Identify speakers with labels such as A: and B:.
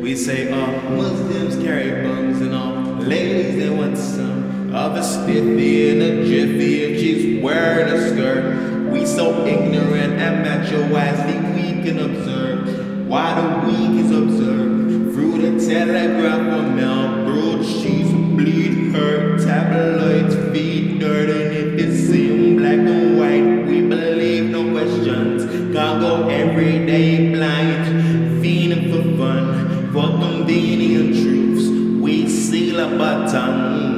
A: We say Muslims carry bums and all ladies they want some of a spiffy and a jiffy if she's wearing a skirt. We so ignorant and macho wisely we can observe why the weak is observed through the telegraph or mail. Broadsheets bleed hurt, tabloids feed dirt, and if you see 'em black and white, we believe no questions. Can't go every day blind, fiending for fun, for convenient truths. We seal a button.